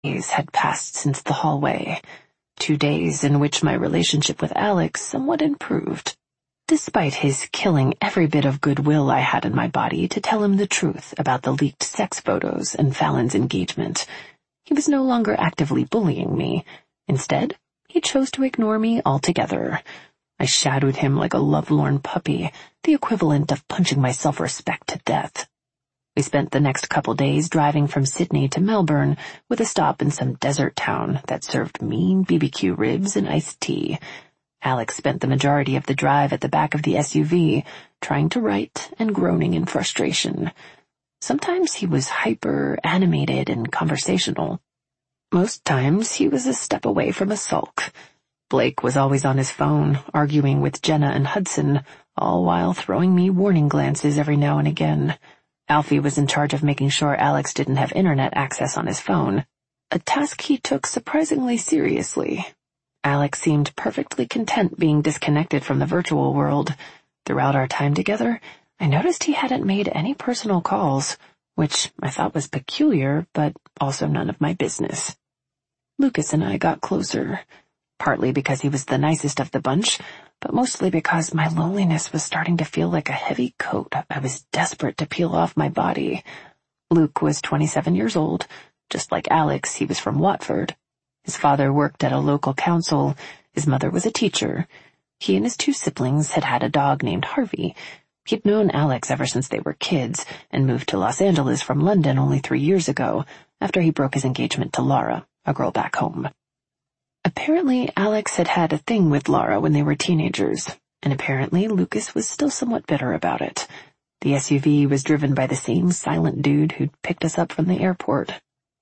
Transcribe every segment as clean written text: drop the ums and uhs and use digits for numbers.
Days had passed since the hallway, 2 days in which my relationship with Alex somewhat improved. Despite his killing every bit of goodwill I had in my body to tell him the truth about the leaked sex photos and Fallon's engagement, he was no longer actively bullying me. Instead, he chose to ignore me altogether. I shadowed him like a lovelorn puppy, the equivalent of punching my self-respect to death. We spent the next couple days driving from Sydney to Melbourne with a stop in some desert town that served mean BBQ ribs and iced tea. Alex spent the majority of the drive at the back of the SUV, trying to write and groaning in frustration. Sometimes he was hyper-animated and conversational. Most times he was a step away from a sulk. Blake was always on his phone, arguing with Jenna and Hudson, all while throwing me warning glances every now and again. Alfie was in charge of making sure Alex didn't have internet access on his phone, a task he took surprisingly seriously. Alex seemed perfectly content being disconnected from the virtual world. Throughout our time together, I noticed he hadn't made any personal calls, which I thought was peculiar, but also none of my business. Lucas and I got closer, partly because he was the nicest of the bunch, but mostly because my loneliness was starting to feel like a heavy coat I was desperate to peel off my body. Luke was 27 years old. Just like Alex, he was from Watford. His father worked at a local council. His mother was a teacher. He and his 2 siblings had had a dog named Harvey. He'd known Alex ever since they were kids and moved to Los Angeles from London only 3 years ago, after he broke his engagement to Laura, a girl back home. Apparently, Alex had had a thing with Laura when they were teenagers, and apparently Lucas was still somewhat bitter about it. The SUV was driven by the same silent dude who'd picked us up from the airport.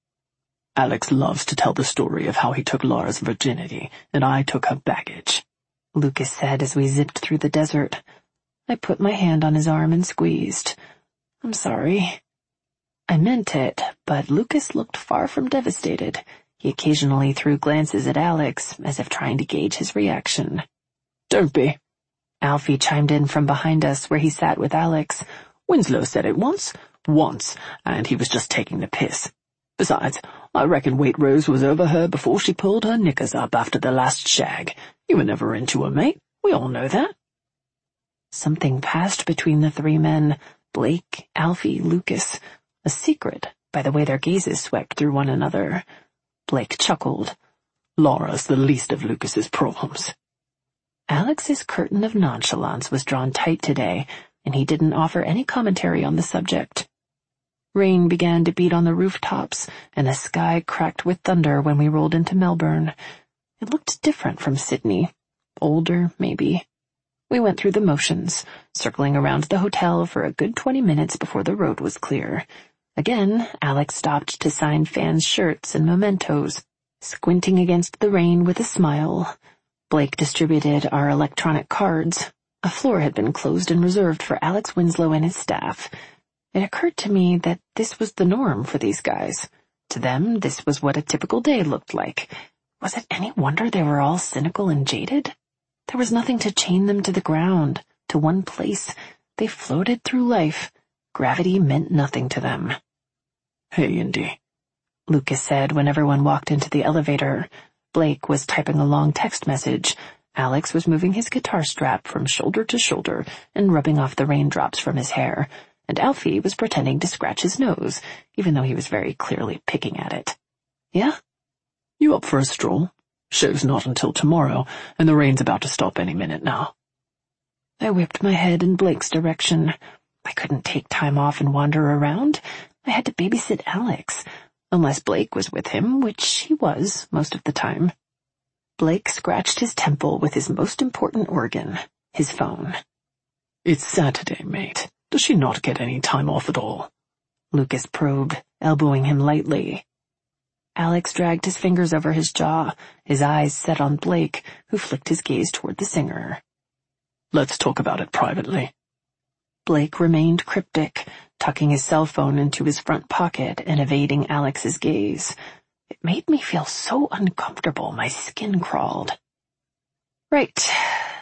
Alex loves to tell the story of how he took Laura's virginity, and I took her baggage, Lucas said as we zipped through the desert. I put my hand on his arm and squeezed. I'm sorry. I meant it, but Lucas looked far from devastated. He occasionally threw glances at Alex, as if trying to gauge his reaction. Don't be. Alfie chimed in from behind us where he sat with Alex. Winslow said it once, and he was just taking the piss. Besides, I reckon Waitrose was over her before she pulled her knickers up after the last shag. You were never into her, mate. We all know that. Something passed between the 3 men, Blake, Alfie, Lucas, a secret by the way their gazes swept through one another. Blake chuckled. Laura's the least of Lucas's problems. Alex's curtain of nonchalance was drawn tight today, and he didn't offer any commentary on the subject. Rain began to beat on the rooftops, and the sky cracked with thunder when we rolled into Melbourne. It looked different from Sydney. Older, maybe. We went through the motions, circling around the hotel for a good 20 minutes before the road was clear. Again, Alex stopped to sign fans' shirts and mementos, squinting against the rain with a smile. Blake distributed our electronic cards. A floor had been closed and reserved for Alex Winslow and his staff. It occurred to me that this was the norm for these guys. To them, this was what a typical day looked like. Was it any wonder they were all cynical and jaded? There was nothing to chain them to the ground, to one place. They floated through life. Gravity meant nothing to them. Hey, Indy, Lucas said when everyone walked into the elevator. Blake was typing a long text message. Alex was moving his guitar strap from shoulder to shoulder and rubbing off the raindrops from his hair, and Alfie was pretending to scratch his nose, even though he was very clearly picking at it. Yeah? You up for a stroll? Show's not until tomorrow, and the rain's about to stop any minute now. I whipped my head in Blake's direction. I couldn't take time off and wander around. I had to babysit Alex, unless Blake was with him, which he was most of the time. Blake scratched his temple with his most important organ, his phone. It's Saturday, mate. Does she not get any time off at all? Lucas probed, elbowing him lightly. Alex dragged his fingers over his jaw, his eyes set on Blake, who flicked his gaze toward the singer. Let's talk about it privately. Blake remained cryptic, tucking his cell phone into his front pocket and evading Alex's gaze. It made me feel so uncomfortable my skin crawled. Right.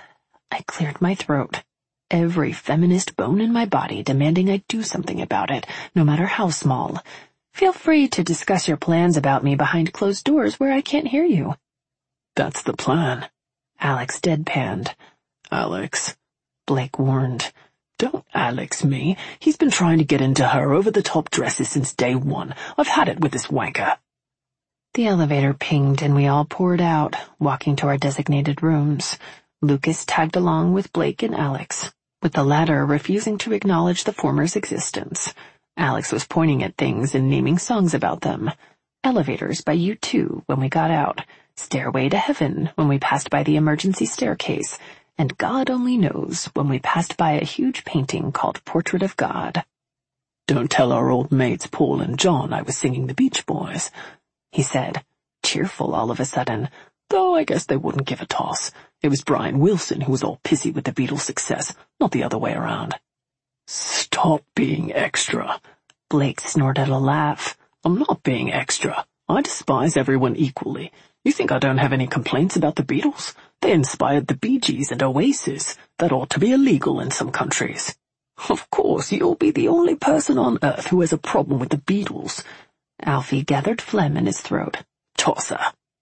I cleared my throat, every feminist bone in my body demanding I do something about it, no matter how small. Feel free to discuss your plans about me behind closed doors where I can't hear you. That's the plan. Alex deadpanned. Alex, Blake warned. Don't Alex me. He's been trying to get into her over-the-top dresses since day one. I've had it with this wanker. The elevator pinged and we all poured out, walking to our designated rooms. Lucas tagged along with Blake and Alex, with the latter refusing to acknowledge the former's existence. Alex was pointing at things and naming songs about them. Elevators by U2 when we got out, Stairway to Heaven when we passed by the emergency staircase, and God only knows when we passed by a huge painting called Portrait of God. Don't tell our old mates Paul and John I was singing the Beach Boys, he said, cheerful all of a sudden, though I guess they wouldn't give a toss. It was Brian Wilson who was all pissy with the Beatles' success, not the other way around. Stop being extra. Blake snorted a laugh. I'm not being extra. I despise everyone equally. You think I don't have any complaints about the Beatles? They inspired the Bee Gees and Oasis. That ought to be illegal in some countries. Of course, you'll be the only person on earth who has a problem with the Beatles. Alfie gathered phlegm in his throat. Tosser.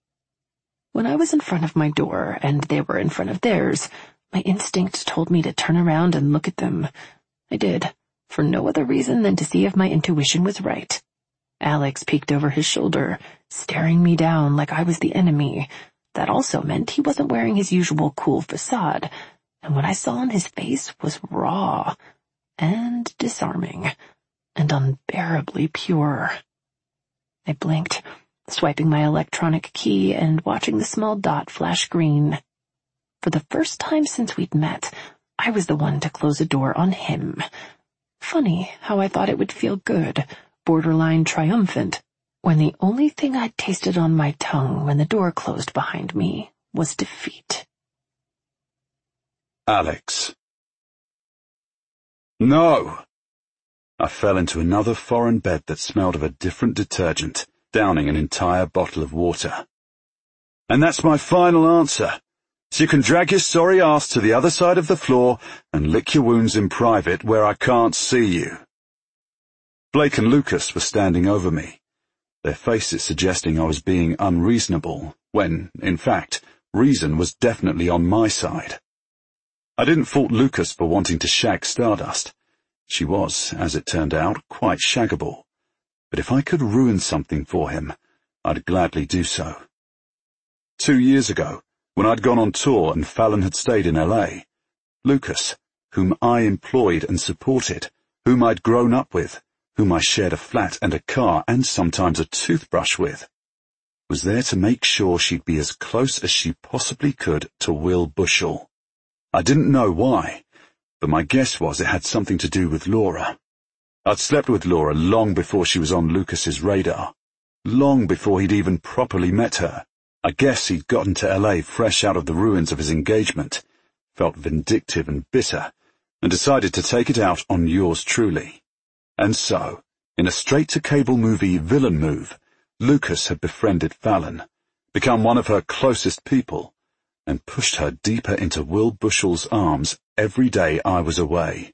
When I was in front of my door and they were in front of theirs, my instinct told me to turn around and look at them. I did, for no other reason than to see if my intuition was right. Alex peeked over his shoulder, staring me down like I was the enemy. That also meant he wasn't wearing his usual cool facade, and what I saw on his face was raw and disarming and unbearably pure. I blinked, swiping my electronic key and watching the small dot flash green. For the first time since we'd met, I was the one to close a door on him. Funny how I thought it would feel good, borderline triumphant, when the only thing I'd tasted on my tongue when the door closed behind me was defeat. Alex. No! I fell into another foreign bed that smelled of a different detergent, downing an entire bottle of water. And that's my final answer. So you can drag your sorry ass to the other side of the floor and lick your wounds in private where I can't see you. Blake and Lucas were standing over me, their faces suggesting I was being unreasonable, when, in fact, reason was definitely on my side. I didn't fault Lucas for wanting to shag Stardust. She was, as it turned out, quite shaggable. But if I could ruin something for him, I'd gladly do so. 2 years ago, when I'd gone on tour and Fallon had stayed in LA, Lucas, whom I employed and supported, whom I'd grown up with, whom I shared a flat and a car and sometimes a toothbrush with, was there to make sure she'd be as close as she possibly could to Will Bushell. I didn't know why, but my guess was it had something to do with Laura. I'd slept with Laura long before she was on Lucas's radar, long before he'd even properly met her. I guess he'd gotten to LA fresh out of the ruins of his engagement, felt vindictive and bitter, and decided to take it out on yours truly. And so, in a straight-to-cable movie villain move, Lucas had befriended Fallon, become one of her closest people, and pushed her deeper into Will Bushell's arms every day I was away.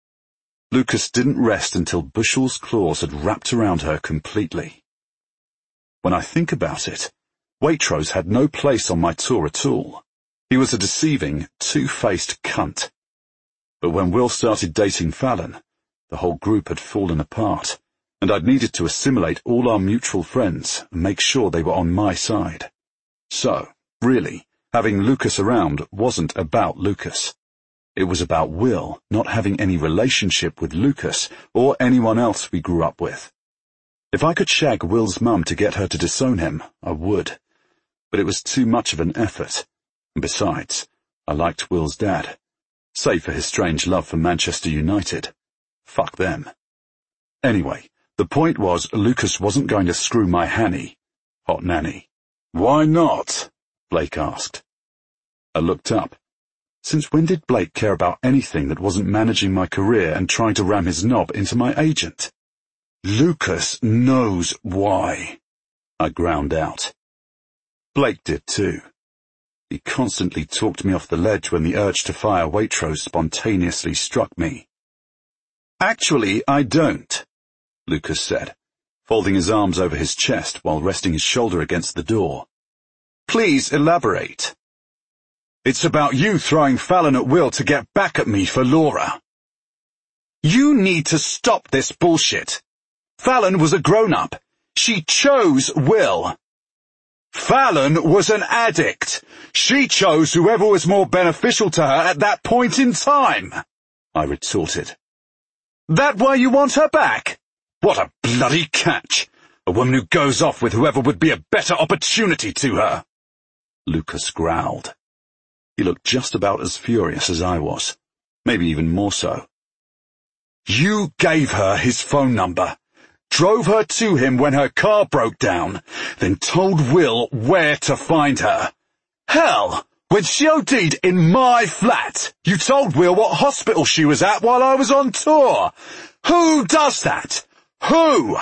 Lucas didn't rest until Bushell's claws had wrapped around her completely. When I think about it, Waitrose had no place on my tour at all. He was a deceiving, two-faced cunt. But when Will started dating Fallon, the whole group had fallen apart, and I'd needed to assimilate all our mutual friends and make sure they were on my side. So, really, having Lucas around wasn't about Lucas. It was about Will not having any relationship with Lucas or anyone else we grew up with. If I could shag Will's mum to get her to disown him, I would. But it was too much of an effort. And besides, I liked Will's dad, save for his strange love for Manchester United. Fuck them. Anyway, the point was Lucas wasn't going to screw my Hanny, hot nanny. Why not? Blake asked. I looked up. Since when did Blake care about anything that wasn't managing my career and trying to ram his knob into my agent? Lucas knows why, I ground out. Blake did too. He constantly talked me off the ledge when the urge to fire Waitrose spontaneously struck me. Actually, I don't, Lucas said. folding his arms over his chest while resting his shoulder against the door. Please elaborate. It's about you throwing Fallon at Will to get back at me for Laura. You need to stop this bullshit. Fallon was a grown-up. She chose Will. Fallon was an addict. She chose whoever was more beneficial to her at that point in time, I retorted. That why you want her back? What a bloody catch. A woman who goes off with whoever would be a better opportunity to her. Lucas growled. He looked just about as furious as I was, maybe even more so. You gave her his phone number, drove her to him when her car broke down, then told Will where to find her. Hell, when she OD'd in my flat, you told Will what hospital she was at while I was on tour. Who does that? Who?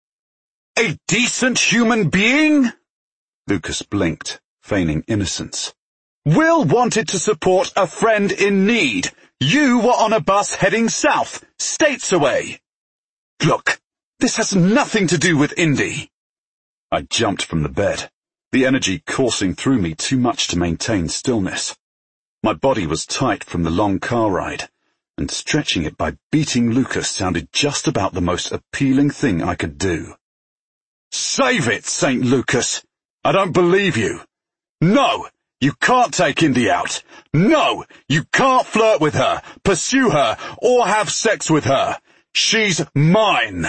A decent human being? Lucas blinked, feigning innocence. Will wanted to support a friend in need. You were on a bus heading south, states away. Look, this has nothing to do with Indy. I jumped from the bed, the energy coursing through me too much to maintain stillness. My body was tight from the long car ride, and stretching it by beating Lucas sounded just about the most appealing thing I could do. Save it, St. Lucas! I don't believe you. No! You can't take Indy out. No, you can't flirt with her, pursue her, or have sex with her. She's mine.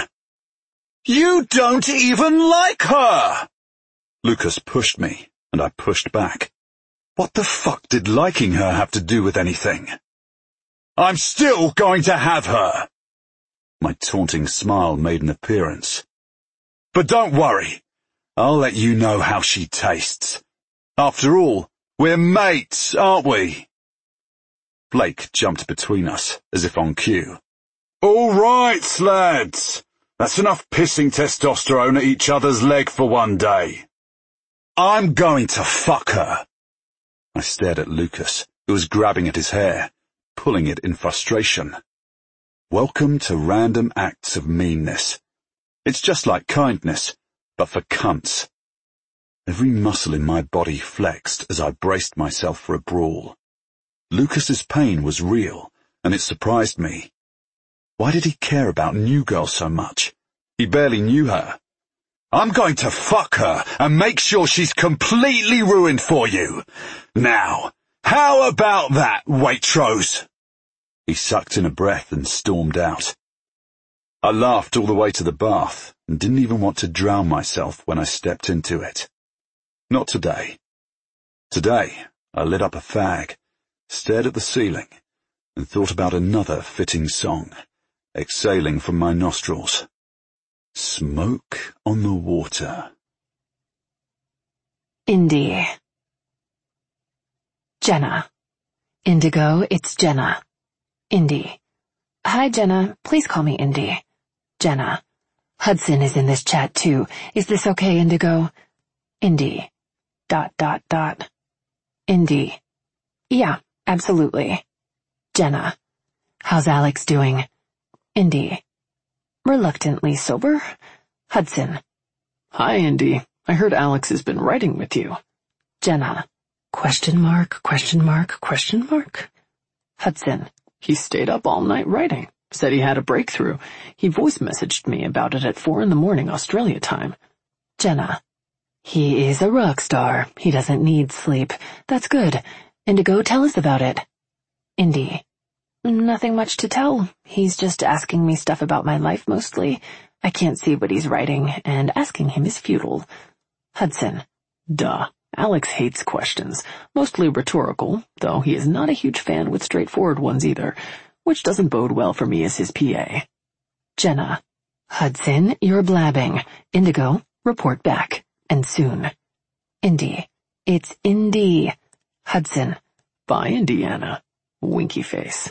You don't even like her! Lucas pushed me, and I pushed back. What the fuck did liking her have to do with anything? I'm still going to have her. My taunting smile made an appearance. But don't worry. I'll let you know how she tastes. After all, we're mates, aren't we? Blake jumped between us, as if on cue. All right, lads. That's enough pissing testosterone at each other's leg for one day. I'm going to fuck her. I stared at Lucas, who was grabbing at his hair, pulling it in frustration. Welcome to random acts of meanness. It's just like kindness, but for cunts. Every muscle in my body flexed as I braced myself for a brawl. Lucas's pain was real, and it surprised me. Why did he care about New Girl so much? He barely knew her. I'm going to fuck her and make sure she's completely ruined for you. Now, how about that, Waitrose? He sucked in a breath and stormed out. I laughed all the way to the bath and didn't even want to drown myself when I stepped into it. Not today. Today, I lit up a fag, stared at the ceiling, and thought about another fitting song, exhaling from my nostrils. Smoke on the water. Indy. Jenna. Indigo, it's Jenna. Indy. Hi, Jenna. Please call me Indy. Jenna. Hudson is in this chat, too. Is this okay, Indigo? Indy. ... Indy. Yeah, absolutely. Jenna. How's Alex doing? Indy. Reluctantly sober. Hudson. Hi, Indy. I heard Alex has been writing with you. Jenna. Question mark, question mark, question mark? Hudson. He stayed up all night writing. Said he had a breakthrough. He voice messaged me about it at 4 a.m. Australia time. Jenna. He is a rock star. He doesn't need sleep. That's good. Indigo, tell us about it. Indy. Nothing much to tell. He's just asking me stuff about my life mostly. I can't see what he's writing, and asking him is futile. Hudson. Duh. Alex hates questions, mostly rhetorical, though he is not a huge fan with straightforward ones either, which doesn't bode well for me as his PA. Jenna. Hudson, you're blabbing. Indigo, report back. And soon. Indy. It's Indy. Hudson. Bye, Indiana. Winky face.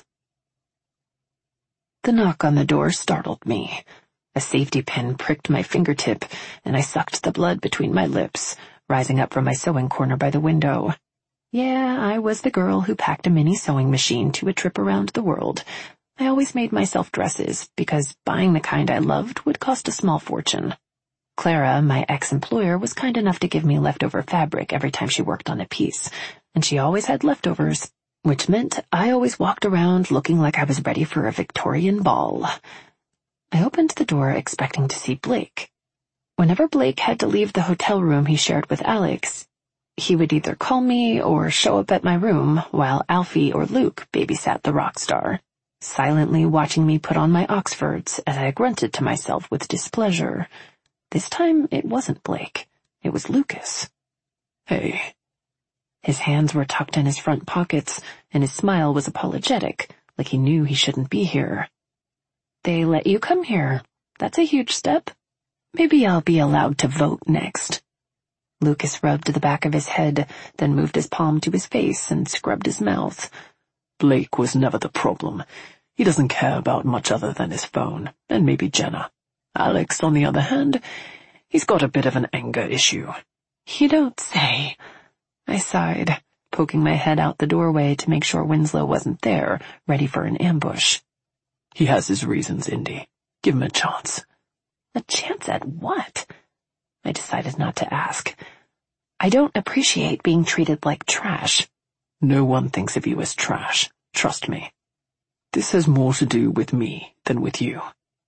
The knock on the door startled me. A safety pin pricked my fingertip, and I sucked the blood between my lips, rising up from my sewing corner by the window. Yeah, I was the girl who packed a mini sewing machine to a trip around the world. I always made myself dresses, because buying the kind I loved would cost a small fortune. Clara, my ex-employer, was kind enough to give me leftover fabric every time she worked on a piece, and she always had leftovers, which meant I always walked around looking like I was ready for a Victorian ball. I opened the door expecting to see Blake. Whenever Blake had to leave the hotel room he shared with Alex, he would either call me or show up at my room while Alfie or Luke babysat the rock star, silently watching me put on my Oxfords as I grunted to myself with displeasure. This time it wasn't Blake. It was Lucas. Hey. His hands were tucked in his front pockets, and his smile was apologetic, like he knew he shouldn't be here. They let you come here. That's a huge step. Maybe I'll be allowed to vote next. Lucas rubbed the back of his head, then moved his palm to his face and scrubbed his mouth. Blake was never the problem. He doesn't care about much other than his phone, and maybe Jenna. Alex, on the other hand, he's got a bit of an anger issue. You don't say. I sighed, poking my head out the doorway to make sure Winslow wasn't there, ready for an ambush. He has his reasons, Indy. Give him a chance. A chance at what? I decided not to ask. I don't appreciate being treated like trash. No one thinks of you as trash. Trust me. This has more to do with me than with you.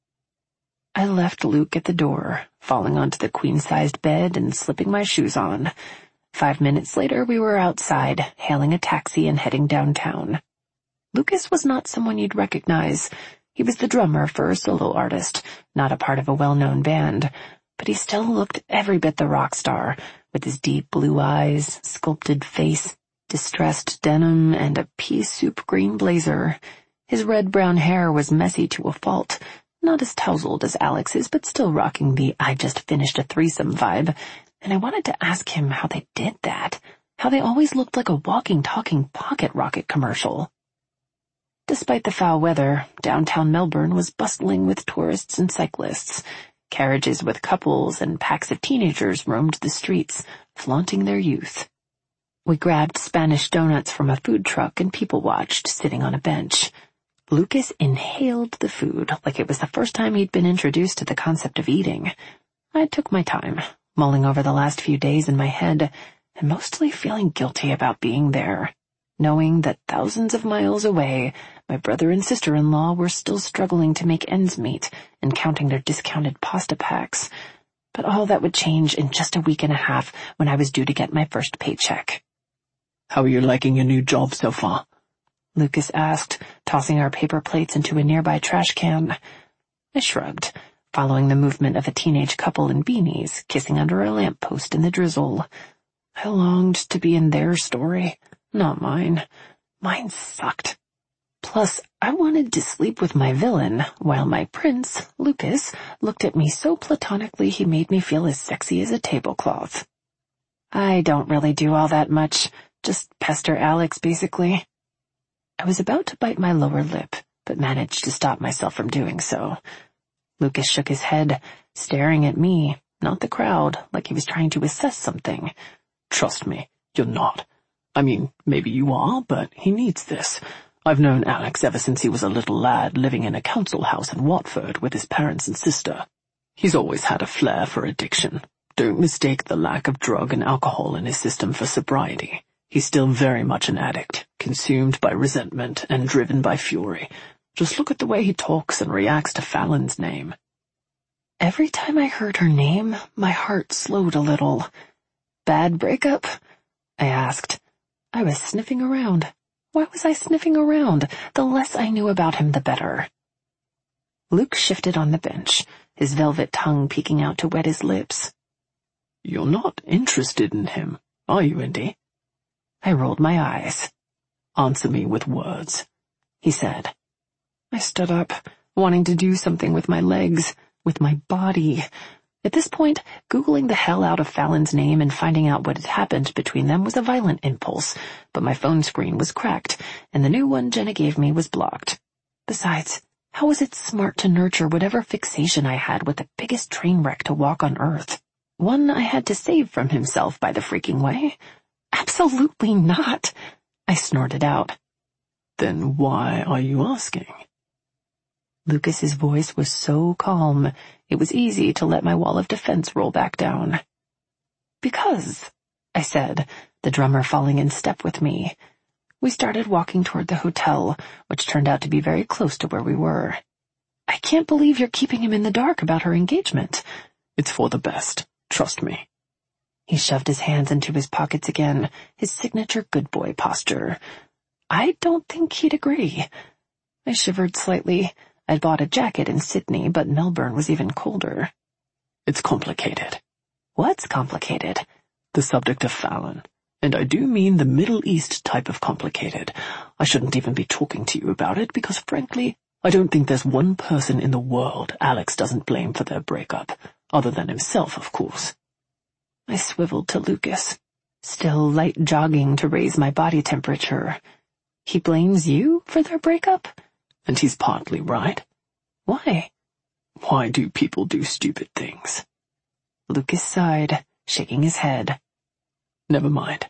I left Luke at the door, falling onto the queen-sized bed and slipping my shoes on. 5 minutes later, we were outside, hailing a taxi and heading downtown. Lucas was not someone you'd recognize. He was the drummer for a solo artist, not a part of a well-known band, but he still looked every bit the rock star, with his deep blue eyes, sculpted face, distressed denim, and a pea soup green blazer. His red-brown hair was messy to a fault, not as tousled as Alex's, but still rocking the I just finished a threesome vibe, and I wanted to ask him how they did that, how they always looked like a walking, talking pocket rocket commercial. Despite the foul weather, downtown Melbourne was bustling with tourists and cyclists. Carriages with couples and packs of teenagers roamed the streets, flaunting their youth. We grabbed Spanish donuts from a food truck and people watched, sitting on a bench. Lucas inhaled the food like it was the first time he'd been introduced to the concept of eating. I took my time, mulling over the last few days in my head, and mostly feeling guilty about being there, knowing that thousands of miles away, my brother and sister-in-law were still struggling to make ends meet and counting their discounted pasta packs. But all that would change in just a week and a half when I was due to get my first paycheck. How are you liking your new job so far? Lucas asked, tossing our paper plates into a nearby trash can. I shrugged, following the movement of a teenage couple in beanies, kissing under a lamppost in the drizzle. I longed to be in their story, not mine. Mine sucked. Plus, I wanted to sleep with my villain, while my prince, Lucas, looked at me so platonically he made me feel as sexy as a tablecloth. I don't really do all that much, just pester Alex, basically. I was about to bite my lower lip, but managed to stop myself from doing so. Lucas shook his head, staring at me, not the crowd, like he was trying to assess something. Trust me, you're not. I mean, maybe you are, but he needs this. I've known Alex ever since he was a little lad living in a council house in Watford with his parents and sister. He's always had a flair for addiction. Don't mistake the lack of drug and alcohol in his system for sobriety. He's still very much an addict, consumed by resentment and driven by fury. Just look at the way he talks and reacts to Fallon's name. Every time I heard her name, my heart slowed a little. Bad breakup? I asked. I was sniffing around. Why was I sniffing around? The less I knew about him, the better. Luke shifted on the bench, his velvet tongue peeking out to wet his lips. You're not interested in him, are you, Indy? I rolled my eyes. Answer me with words, he said. I stood up, wanting to do something with my legs, with my body. At this point, Googling the hell out of Fallon's name and finding out what had happened between them was a violent impulse, but my phone screen was cracked, and the new one Jenna gave me was blocked. Besides, how was it smart to nurture whatever fixation I had with the biggest train wreck to walk on Earth? One I had to save from himself, by the freaking way. Absolutely not, I snorted out. Then why are you asking? Lucas's voice was so calm, it was easy to let my wall of defense roll back down. "Because," I said, the drummer falling in step with me. We started walking toward the hotel, which turned out to be very close to where we were. "I can't believe you're keeping him in the dark about her engagement." "It's for the best. Trust me." He shoved his hands into his pockets again, his signature good boy posture. I don't think he'd agree. I shivered slightly. I'd bought a jacket in Sydney, but Melbourne was even colder. "It's complicated." "What's complicated?" "The subject of Fallon. And I do mean the Middle East type of complicated. I shouldn't even be talking to you about it because, frankly, I don't think there's one person in the world Alex doesn't blame for their breakup, other than himself, of course." I swiveled to Lucas, still light jogging to raise my body temperature. "He blames you for their breakup?" "And he's partly right." "Why?" "Why do people do stupid things?" Lucas sighed, shaking his head. "Never mind."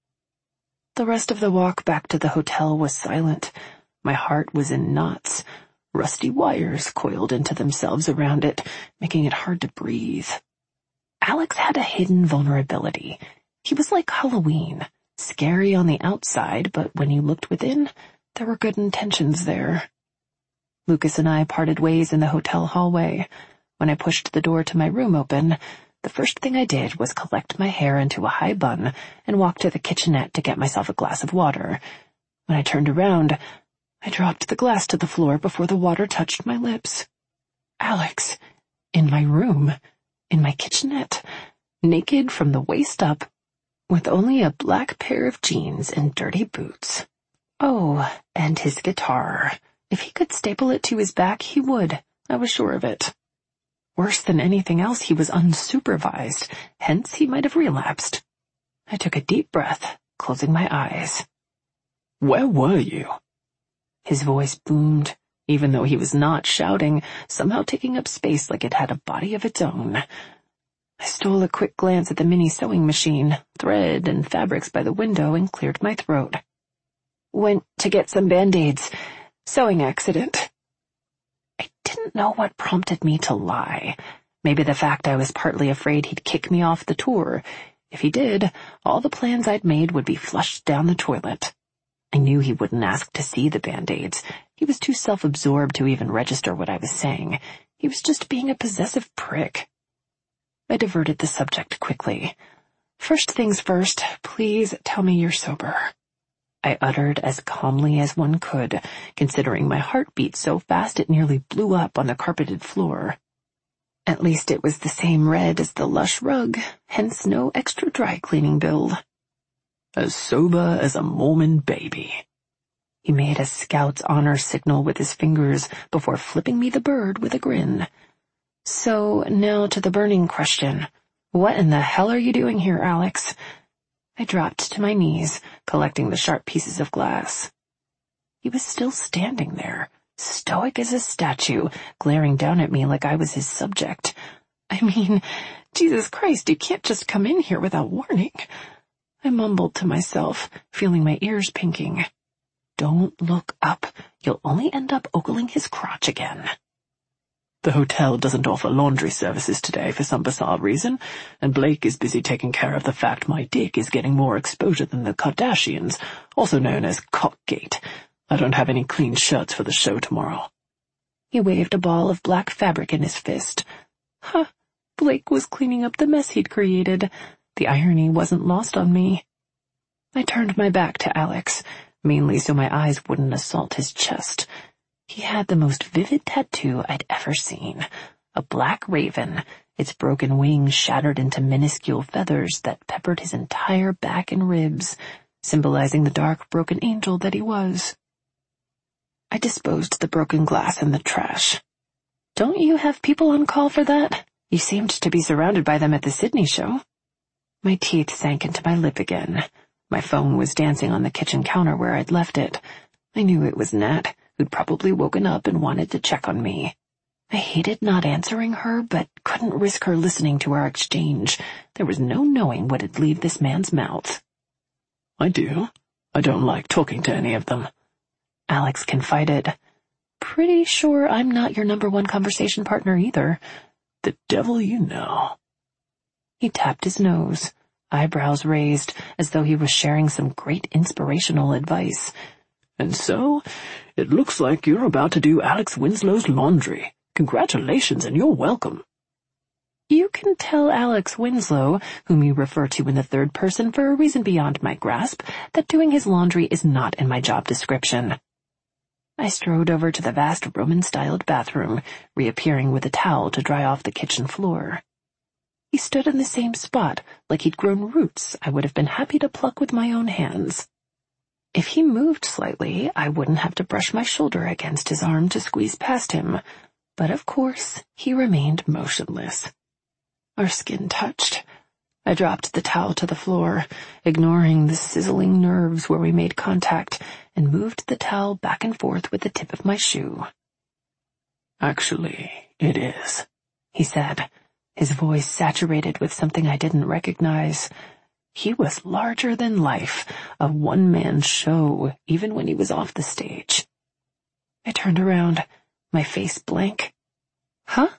The rest of the walk back to the hotel was silent. My heart was in knots. Rusty wires coiled into themselves around it, making it hard to breathe. Alex had a hidden vulnerability. He was like Halloween, scary on the outside, but when you looked within, there were good intentions there. Lucas and I parted ways in the hotel hallway. When I pushed the door to my room open, the first thing I did was collect my hair into a high bun and walk to the kitchenette to get myself a glass of water. When I turned around, I dropped the glass to the floor before the water touched my lips. Alex, in my room, in my kitchenette, naked from the waist up, with only a black pair of jeans and dirty boots. Oh, and his guitar. If he could staple it to his back, he would. I was sure of it. Worse than anything else, he was unsupervised, hence he might have relapsed. I took a deep breath, closing my eyes. "Where were you?" His voice boomed, even though he was not shouting, somehow taking up space like it had a body of its own. I stole a quick glance at the mini sewing machine, thread and fabrics by the window, and cleared my throat. "Went to get some Band-Aids. Sewing accident." I didn't know what prompted me to lie. Maybe the fact I was partly afraid he'd kick me off the tour. If he did, all the plans I'd made would be flushed down the toilet. I knew he wouldn't ask to see the Band-Aids. He was too self-absorbed to even register what I was saying. He was just being a possessive prick. I diverted the subject quickly. "First things first, please tell me you're sober." I uttered as calmly as one could, considering my heart beat so fast it nearly blew up on the carpeted floor. At least it was the same red as the lush rug, hence no extra dry cleaning bill. "As sober as a Mormon baby." He made a scout's honor signal with his fingers before flipping me the bird with a grin. "So now to the burning question. What in the hell are you doing here, Alex?" I dropped to my knees, collecting the sharp pieces of glass. He was still standing there, stoic as a statue, glaring down at me like I was his subject. I mean, Jesus Christ, you can't just come in here without warning. I mumbled to myself, feeling my ears pinking. "Don't look up. You'll only end up ogling his crotch again." "The hotel doesn't offer laundry services today for some bizarre reason, and Blake is busy taking care of the fact my dick is getting more exposure than the Kardashians, also known as Cockgate. I don't have any clean shirts for the show tomorrow." He waved a ball of black fabric in his fist. Blake was cleaning up the mess he'd created. The irony wasn't lost on me. I turned my back to Alex, mainly so my eyes wouldn't assault his chest. He had the most vivid tattoo I'd ever seen. A black raven, its broken wings shattered into minuscule feathers that peppered his entire back and ribs, symbolizing the dark, broken angel that he was. I disposed the broken glass in the trash. "Don't you have people on call for that? You seemed to be surrounded by them at the Sydney show." My teeth sank into my lip again. My phone was dancing on the kitchen counter where I'd left it. I knew it was Nat, who'd probably woken up and wanted to check on me. I hated not answering her, but couldn't risk her listening to our exchange. There was no knowing what'd leave this man's mouth. "I do. I don't like talking to any of them," Alex confided. pretty sure I'm not your number one conversation partner either. The devil you know. He tapped his nose, eyebrows raised, as though he was sharing some great inspirational advice. And so, it looks like you're about to do Alex Winslow's laundry. Congratulations, and you're welcome. You can tell Alex Winslow, whom you refer to in the third person for a reason beyond my grasp, that doing his laundry is not in my job description. I strode over to the vast Roman-styled bathroom, reappearing with a towel to dry off the kitchen floor. He stood in the same spot, like he'd grown roots I would have been happy to pluck with my own hands. If he moved slightly, I wouldn't have to brush my shoulder against his arm to squeeze past him, but of course he remained motionless. Our skin touched. I dropped the towel to the floor, ignoring the sizzling nerves where we made contact, and moved the towel back and forth with the tip of my shoe. Actually, it is, he said, his voice saturated with something I didn't recognize. He was larger than life, a one-man show, even when he was off the stage. I turned around, my face blank. Huh?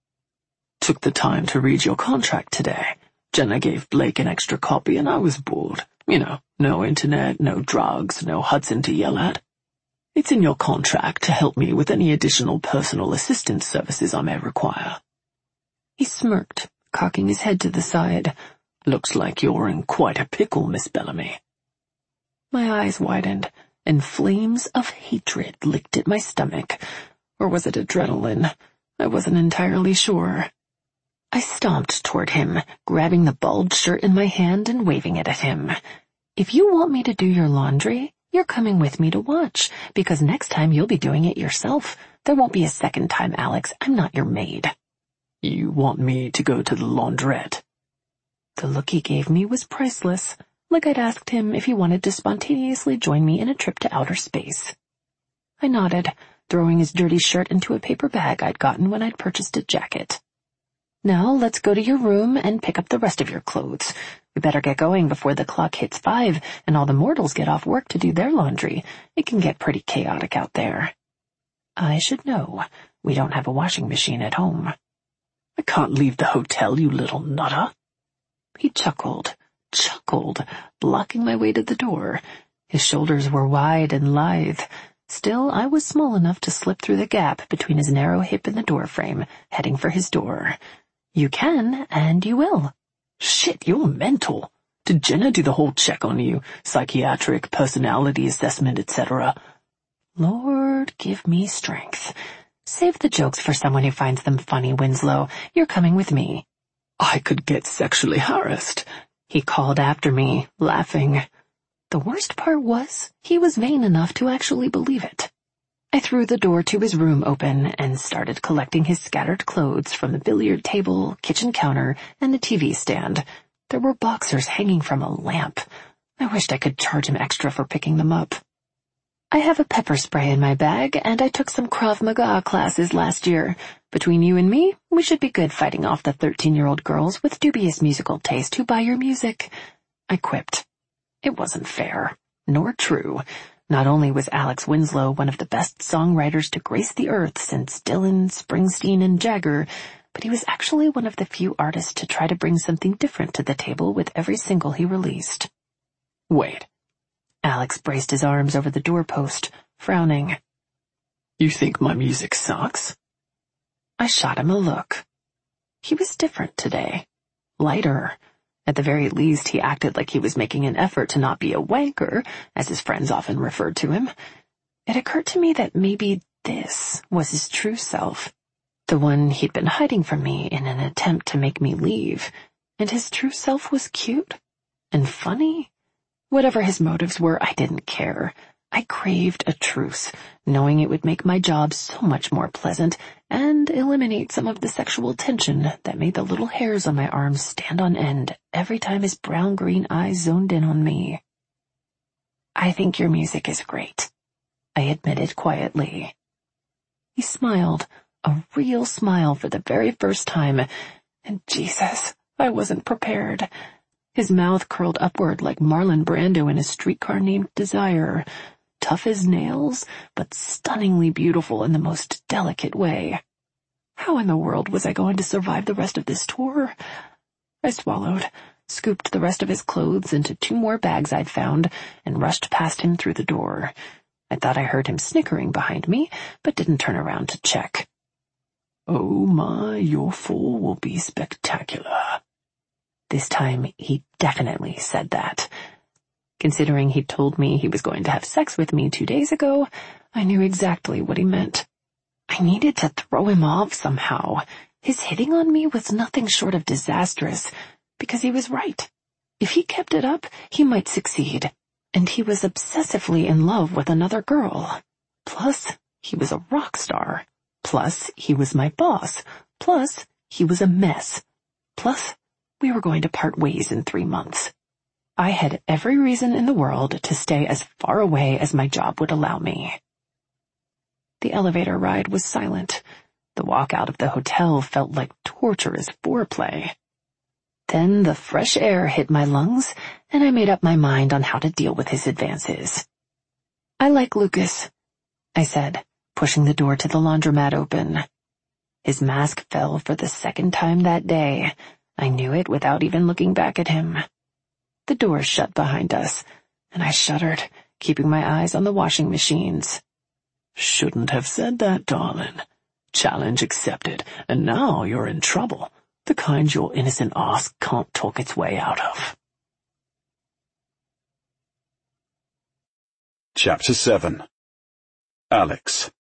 Took the time to read your contract today. Jenna gave Blake an extra copy and I was bored. You know, no internet, no drugs, no Hudson to yell at. It's in your contract to help me with any additional personal assistance services I may require. He smirked, cocking his head to the side. Looks like you're in quite a pickle, Miss Bellamy. My eyes widened, and flames of hatred licked at my stomach. Or was it adrenaline? I wasn't entirely sure. I stomped toward him, grabbing the balled shirt in my hand and waving it at him. If you want me to do your laundry, you're coming with me to watch, because next time you'll be doing it yourself. There won't be a second time, Alex. I'm not your maid. You want me to go to the laundrette? The look he gave me was priceless, like I'd asked him if he wanted to spontaneously join me in a trip to outer space. I nodded, throwing his dirty shirt into a paper bag I'd gotten when I'd purchased a jacket. Now let's go to your room and pick up the rest of your clothes. We better get going before the clock hits 5 and all the mortals get off work to do their laundry. It can get pretty chaotic out there. I should know. We don't have a washing machine at home. I can't leave the hotel, you little nutter. He chuckled, blocking my way to the door. His shoulders were wide and lithe. Still, I was small enough to slip through the gap between his narrow hip and the doorframe, heading for his door. You can, and you will. Shit, you're mental. Did Jenna do the whole check on you? Psychiatric, personality assessment, etc.? Lord, give me strength. Save the jokes for someone who finds them funny, Winslow. You're coming with me. I could get sexually harassed, he called after me, laughing. The worst part was, he was vain enough to actually believe it. I threw the door to his room open and started collecting his scattered clothes from the billiard table, kitchen counter, and the TV stand. There were boxers hanging from a lamp. I wished I could charge him extra for picking them up. I have a pepper spray in my bag, and I took some Krav Maga classes last year. Between you and me, we should be good fighting off the 13-year-old girls with dubious musical taste who buy your music. I quipped. It wasn't fair, nor true. Not only was Alex Winslow one of the best songwriters to grace the earth since Dylan, Springsteen, and Jagger, but he was actually one of the few artists to try to bring something different to the table with every single he released. Wait. Alex braced his arms over the doorpost, frowning. You think my music sucks? I shot him a look. He was different today. Lighter. At the very least, he acted like he was making an effort to not be a wanker, as his friends often referred to him. It occurred to me that maybe this was his true self, the one he'd been hiding from me in an attempt to make me leave, and his true self was cute and funny. Whatever his motives were, I didn't care. I craved a truce, knowing it would make my job so much more pleasant and eliminate some of the sexual tension that made the little hairs on my arms stand on end every time his brown-green eyes zoned in on me. I think your music is great, I admitted quietly. He smiled, a real smile for the very first time, and Jesus, I wasn't prepared. His mouth curled upward like Marlon Brando in A Streetcar Named Desire. tough as nails, but stunningly beautiful in the most delicate way. How in the world was I going to survive the rest of this tour? I swallowed, scooped the rest of his clothes into 2 more bags I'd found, and rushed past him through the door. I thought I heard him snickering behind me, but didn't turn around to check. "Oh my, your fall will be spectacular." This time he definitely said that. Considering he'd told me he was going to have sex with me 2 days ago, I knew exactly what he meant. I needed to throw him off somehow. His hitting on me was nothing short of disastrous, because he was right. If he kept it up, he might succeed. And he was obsessively in love with another girl. Plus, he was a rock star. Plus, he was my boss. Plus, he was a mess. Plus, we were going to part ways in 3 months. I had every reason in the world to stay as far away as my job would allow me. The elevator ride was silent. The walk out of the hotel felt like torturous foreplay. Then the fresh air hit my lungs, and I made up my mind on how to deal with his advances. "I like Lucas," I said, pushing the door to the laundromat open. His mask fell for the 2nd time that day. I knew it without even looking back at him. The door shut behind us, and I shuddered, keeping my eyes on the washing machines. "Shouldn't have said that, darling. Challenge accepted, and now you're in trouble. The kind your innocent ass can't talk its way out of." Chapter 7. Alex.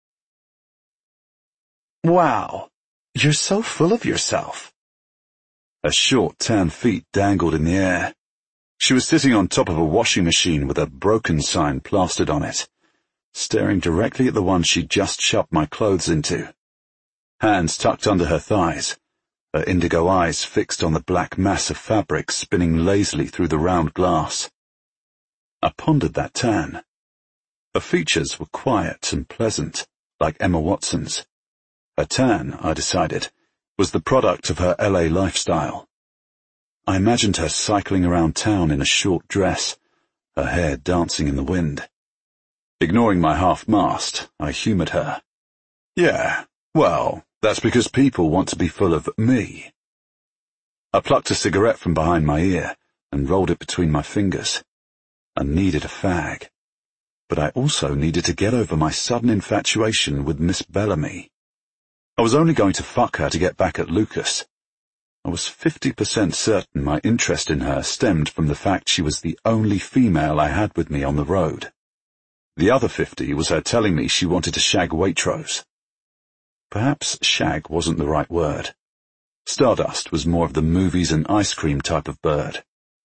"Wow, you're so full of yourself." Her short, tan feet dangled in the air. She was sitting on top of a washing machine with a broken sign plastered on it, staring directly at the one she'd just shoved my clothes into. Hands tucked under her thighs, her indigo eyes fixed on the black mass of fabric spinning lazily through the round glass. I pondered that tan. Her features were quiet and pleasant, like Emma Watson's. Her tan, I decided, was the product of her LA lifestyle. I imagined her cycling around town in a short dress, her hair dancing in the wind. Ignoring my half-mast, I humoured her. "Yeah, well, that's because people want to be full of me." I plucked a cigarette from behind my ear and rolled it between my fingers. I needed a fag. But I also needed to get over my sudden infatuation with Miss Bellamy. I was only going to fuck her to get back at Lucas. I was 50% certain my interest in her stemmed from the fact she was the only female I had with me on the road. The other 50 was her telling me she wanted to shag Waitrose. Perhaps shag wasn't the right word. Stardust was more of the movies and ice cream type of bird.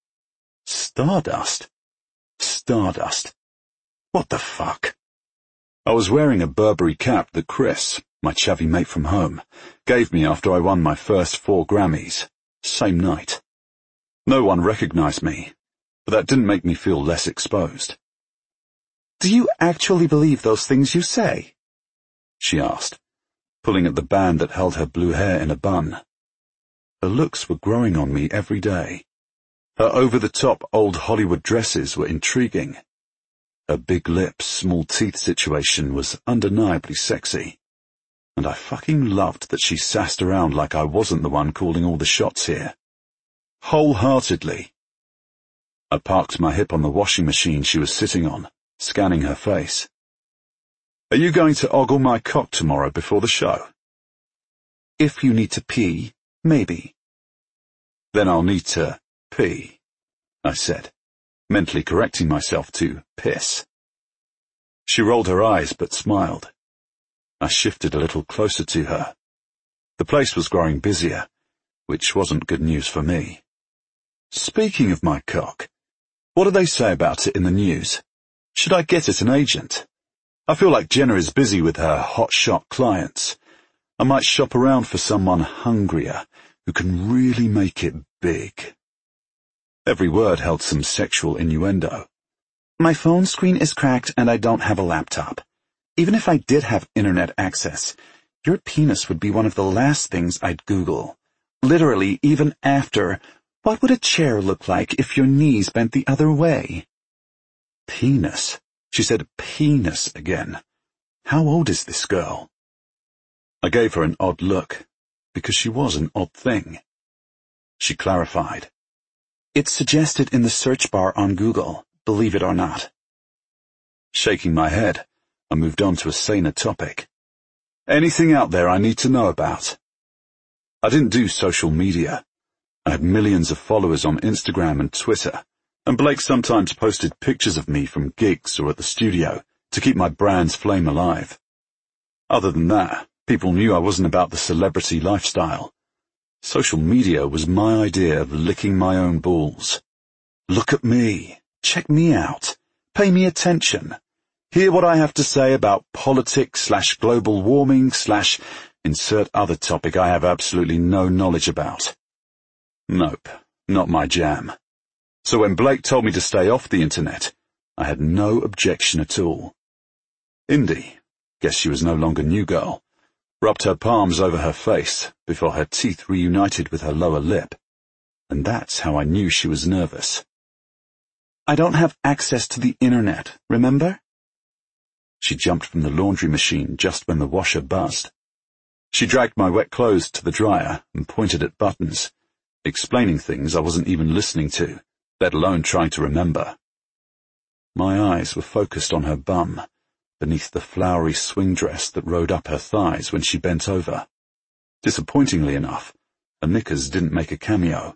Stardust? Stardust. What the fuck? I was wearing a Burberry cap that Chris, my chavvy mate from home, gave me after I won my first 4 Grammys, same night. No one recognized me, but that didn't make me feel less exposed. "Do you actually believe those things you say?" she asked, pulling at the band that held her blue hair in a bun. Her looks were growing on me every day. Her over-the-top old Hollywood dresses were intriguing. Her big lips, small teeth situation was undeniably sexy. And I fucking loved that she sassed around like I wasn't the one calling all the shots here. Wholeheartedly. I parked my hip on the washing machine she was sitting on, scanning her face. "Are you going to ogle my cock tomorrow before the show?" "If you need to pee, maybe." "Then I'll need to pee," I said, mentally correcting myself to piss. She rolled her eyes but smiled. I shifted a little closer to her. The place was growing busier, which wasn't good news for me. "Speaking of my cock, what do they say about it in the news? Should I get it an agent? I feel like Jenna is busy with her hotshot clients. I might shop around for someone hungrier who can really make it big." Every word held some sexual innuendo. "My phone screen is cracked and I don't have a laptop. Even if I did have internet access, your penis would be one of the last things I'd Google. Literally, even after, what would a chair look like if your knees bent the other way?" "Penis," She said penis again. How old is this girl? I gave her an odd look, because she was an odd thing. She clarified. It's suggested in the search bar on Google, believe it or not. Shaking my head, I moved on to a saner topic. Anything out there I need to know about? I didn't do social media. I had millions of followers on Instagram and Twitter, and Blake sometimes posted pictures of me from gigs or at the studio to keep my brand's flame alive. Other than that, people knew I wasn't about the celebrity lifestyle. Social media was my idea of licking my own balls. Look at me. Check me out. Pay me attention. Hear what I have to say about politics/global warming/insert other topic I have absolutely no knowledge about. Nope, not my jam. So when Blake told me to stay off the internet, I had no objection at all. Indy, guess she was no longer New Girl, rubbed her palms over her face before her teeth reunited with her lower lip. And that's how I knew she was nervous. I don't have access to the internet, remember? She jumped from the laundry machine just when the washer buzzed. She dragged my wet clothes to the dryer and pointed at buttons, explaining things I wasn't even listening to, let alone trying to remember. My eyes were focused on her bum, beneath the flowery swing dress that rode up her thighs when she bent over. Disappointingly enough, her knickers didn't make a cameo.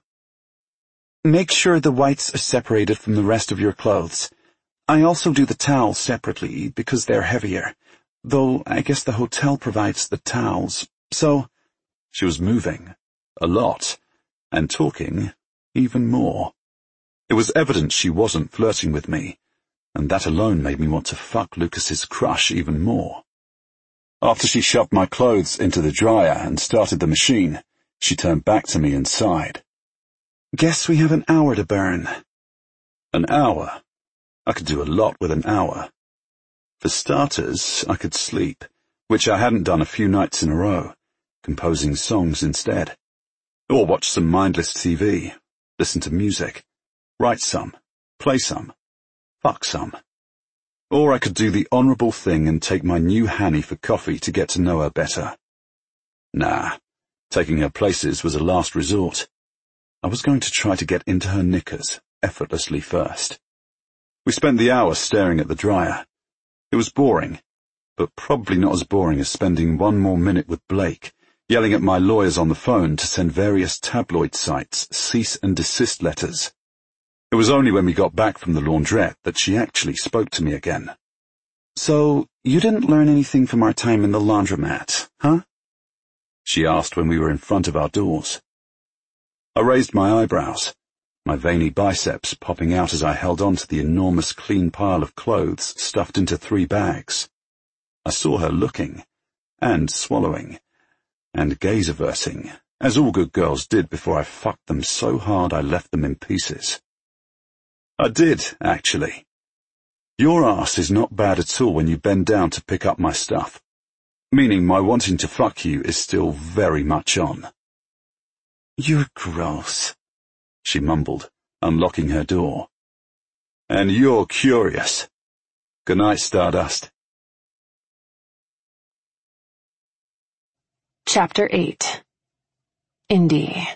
Make sure the whites are separated from the rest of your clothes. I also do the towels separately because they're heavier, though I guess the hotel provides the towels, so— She was moving, a lot, and talking even more. It was evident she wasn't flirting with me, and that alone made me want to fuck Lucas's crush even more. After she shoved my clothes into the dryer and started the machine, she turned back to me and sighed. Guess we have an hour to burn. An hour? I could do a lot with an hour. For starters, I could sleep, which I hadn't done a few nights in a row, composing songs instead. Or watch some mindless TV, listen to music, write some, play some, fuck some. Or I could do the honourable thing and take my new Hanny for coffee to get to know her better. Nah, taking her places was a last resort. I was going to try to get into her knickers effortlessly first. We spent the hour staring at the dryer. It was boring, but probably not as boring as spending one more minute with Blake, yelling at my lawyers on the phone to send various tabloid sites cease and desist letters. It was only when we got back from the laundrette that she actually spoke to me again. So, you didn't learn anything from our time in the laundromat, huh? She asked when we were in front of our doors. I raised my eyebrows, my veiny biceps popping out as I held on to the enormous clean pile of clothes stuffed into 3 bags. I saw her looking, and swallowing, and gaze-aversing, as all good girls did before I fucked them so hard I left them in pieces. I did, actually. Your ass is not bad at all when you bend down to pick up my stuff, meaning my wanting to fuck you is still very much on. You're gross, she mumbled, unlocking her door. And you're curious. Good night, Stardust. Chapter 8. Indy.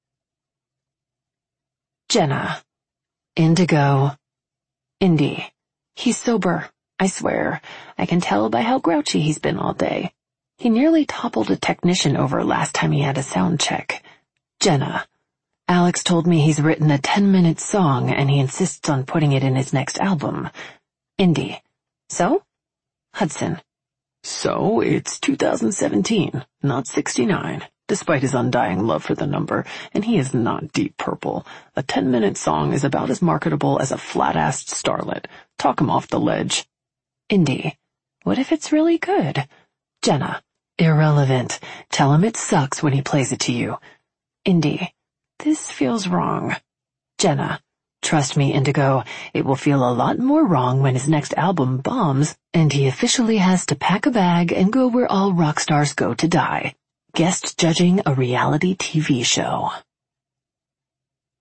Jenna. Indigo. Indy. He's sober, I swear. I can tell by how grouchy he's been all day. He nearly toppled a technician over last time he had a sound check. Jenna. Alex told me he's written a 10-minute song and he insists on putting it in his next album. Indy. So? Hudson. So, it's 2017, not 69, despite his undying love for the number, and he is not Deep Purple. A 10-minute song is about as marketable as a flat-assed starlet. Talk him off the ledge. Indy. What if it's really good? Jenna. Irrelevant. Tell him it sucks when he plays it to you. Indy. This feels wrong. Jenna. Trust me, Indigo, it will feel a lot more wrong when his next album bombs and he officially has to pack a bag and go where all rock stars go to die. Guest judging a reality TV show.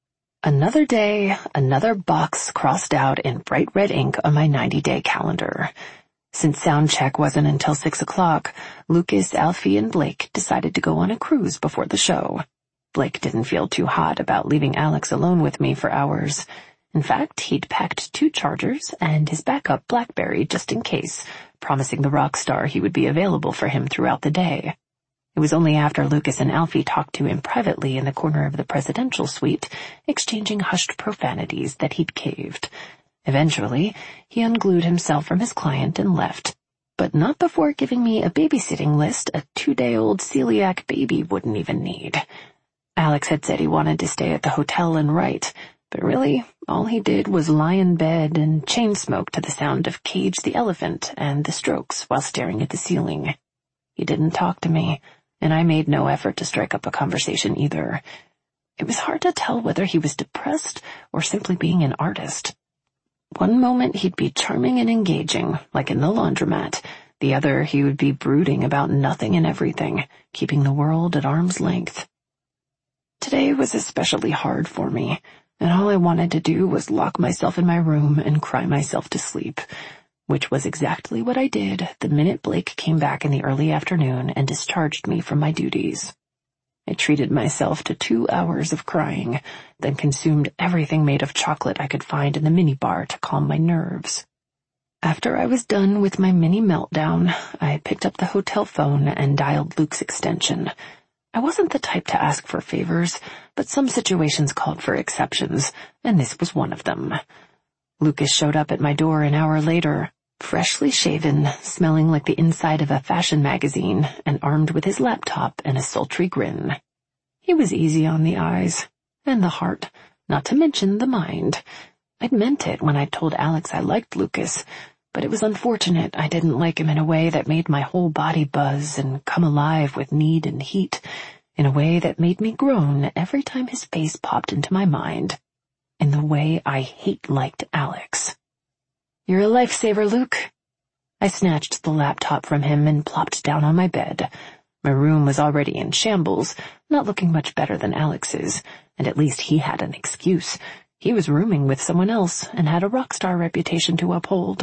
Another day, another box crossed out in bright red ink on my 90-day calendar. Since sound check wasn't until 6 o'clock, Lucas, Alfie, and Blake decided to go on a cruise before the show. Blake didn't feel too hot about leaving Alex alone with me for hours. In fact, he'd packed 2 chargers and his backup BlackBerry just in case, promising the rock star he would be available for him throughout the day. It was only after Lucas and Alfie talked to him privately in the corner of the presidential suite, exchanging hushed profanities, that he'd caved. Eventually, he unglued himself from his client and left, but not before giving me a babysitting list a 2-day-old celiac baby wouldn't even need. Alex had said he wanted to stay at the hotel and write, but really, all he did was lie in bed and chain smoke to the sound of Cage the Elephant and The Strokes while staring at the ceiling. He didn't talk to me, and I made no effort to strike up a conversation either. It was hard to tell whether he was depressed or simply being an artist. One moment he'd be charming and engaging, like in the laundromat. The other he would be brooding about nothing and everything, keeping the world at arm's length. Today was especially hard for me, and all I wanted to do was lock myself in my room and cry myself to sleep, which was exactly what I did the minute Blake came back in the early afternoon and discharged me from my duties. I treated myself to 2 hours of crying, then consumed everything made of chocolate I could find in the minibar to calm my nerves. After I was done with my mini meltdown, I picked up the hotel phone and dialed Luke's extension. I wasn't the type to ask for favors, but some situations called for exceptions, and this was one of them. Lucas showed up at my door an hour later, freshly shaven, smelling like the inside of a fashion magazine, and armed with his laptop and a sultry grin. He was easy on the eyes, and the heart, not to mention the mind. I'd meant it when I told Alex I liked Lucas, but it was unfortunate I didn't like him in a way that made my whole body buzz and come alive with need and heat, in a way that made me groan every time his face popped into my mind, in the way I hate-liked Alex. "You're a lifesaver, Luke." I snatched the laptop from him and plopped down on my bed. My room was already in shambles, not looking much better than Alex's, and at least he had an excuse. He was rooming with someone else and had a rock star reputation to uphold.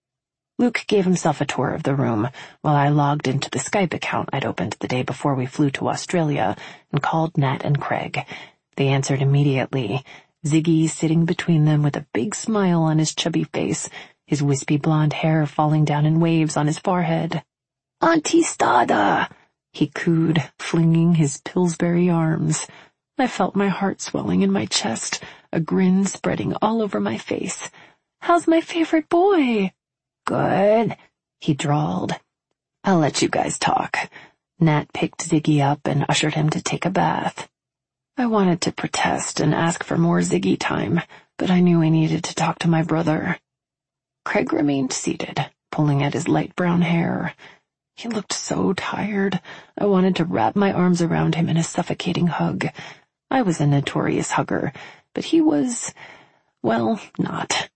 Luke gave himself a tour of the room while I logged into the Skype account I'd opened the day before we flew to Australia and called Nat and Craig. They answered immediately, Ziggy sitting between them with a big smile on his chubby face, his wispy blonde hair falling down in waves on his forehead. "Auntie Stada!" he cooed, flinging his Pillsbury arms. I felt my heart swelling in my chest, a grin spreading all over my face. "How's my favorite boy?" "Good," he drawled. "I'll let you guys talk." Nat picked Ziggy up and ushered him to take a bath. I wanted to protest and ask for more Ziggy time, but I knew I needed to talk to my brother. Craig remained seated, pulling at his light brown hair. He looked so tired. I wanted to wrap my arms around him in a suffocating hug. I was a notorious hugger, but he was, well, not.